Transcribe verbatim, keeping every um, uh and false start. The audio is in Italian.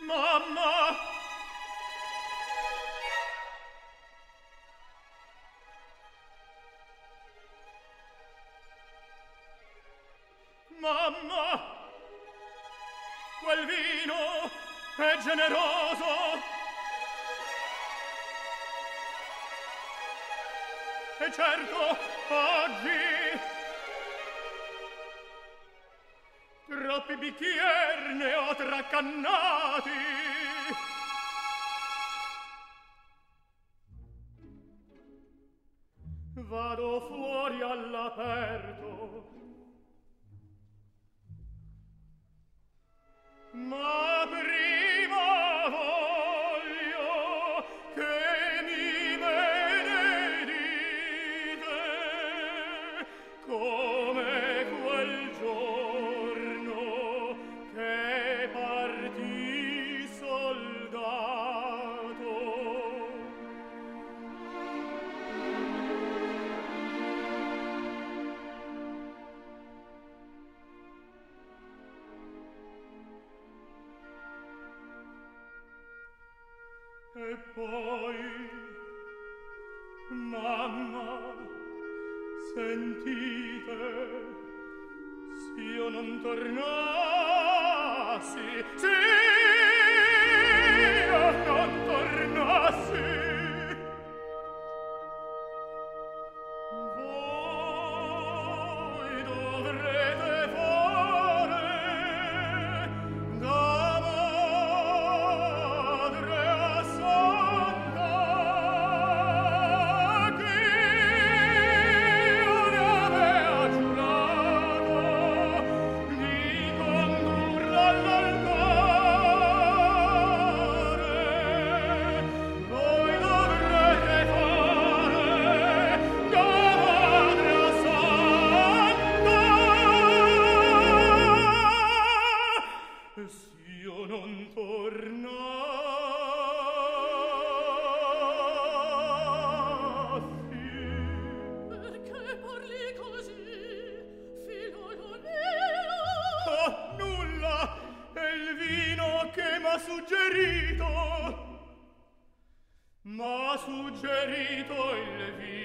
Mamma! Mamma! Quel vino è generoso! E certo, oggi troppi bicchier ne ho tracannati. Vado fuori all'aperto, ma prima voglio che mi benedite come quel giorno che partì soldato. E poi, mamma, sentite, s'io non tornassi, s'io non tornassi, voi dovrete fare da madre a santa che io ne avea giurato di condurla all'altare. Voi dovrete fare da madre a santa e s'io non tornassi. Perché parli così, figliolo mio? Oh, nulla! È il vino che m'ha suggerito. M'ha suggerito il vino